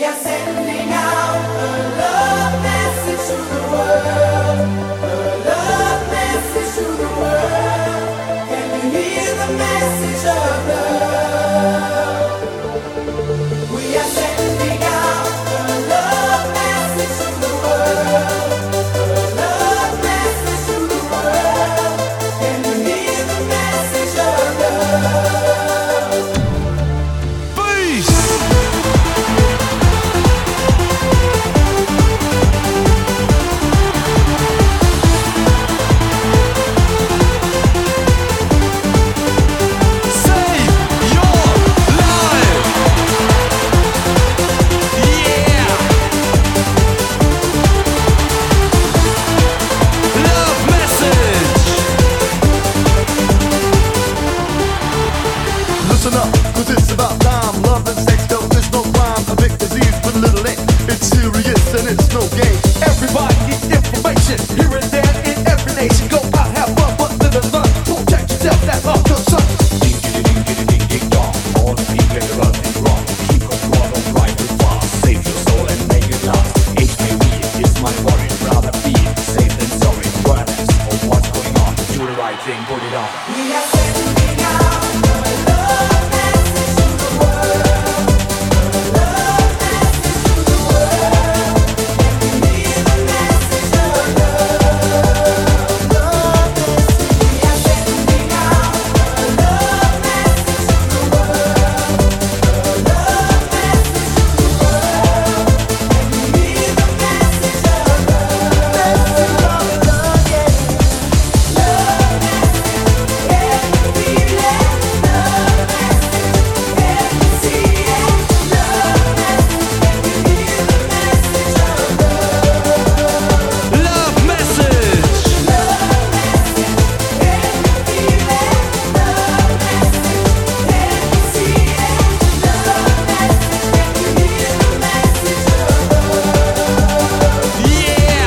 are sending out a love message to the world. A love message to the world. Can you hear the message of love? We are sending out a love message to the world. A love message to the world. Can you hear the message of love? Peace! Listen up, cause it's about time. Love and sex, though there's no crime. A big disease with little ink. It's serious and it's no game. Everybody needs information. Here and there in every nation. Go out, have fun, but live and learn. Protect yourself, that's all your son. Ding-ding-ding-ding-ding-dong. All the people in the run and wrong. Keep control on right and fast. Save your soul and make it last. HIV is my worry. Rather be safe than sorry. Awareness of what's going on. Do the right thing, put it on. We are sending out a love message to the world. A love message to the world. Can you hear the message of love? Love message. We are sending out a love message to the world. A love message to the world. Can you hear the message of love? Message of love, yeah. Love message. Can you feel it? Love message. Can you see it? Love message. Can you hear the message of love? Love message! Love message. Can you feel it? Love message. Can you see it? Love message. Can you hear the message of love? Yeah!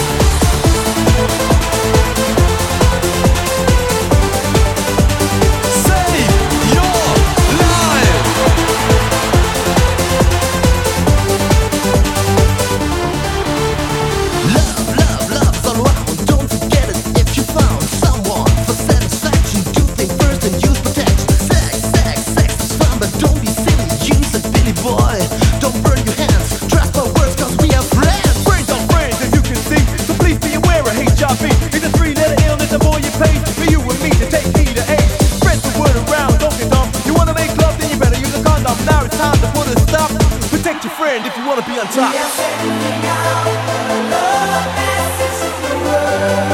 Save your life! Love, love, love's all around. Don't forget it if you found someone for satisfaction. Do think first and use protection. Sex, sex, sex is fun, but don't be silly. Use it, Billy boy. Don't burn your hands. Trust my words, cause we are friends. Friends are friends, as you can see. So please be aware of HIV. It's a three-letter illness, the more you pay. For you and me to take heed of AIDS. Spread the word around, don't get dumb. You wanna make love, then you better use a condom. Now it's time to put a stop. Protect your friend if you wanna be on top. We are sending out a love message to the world.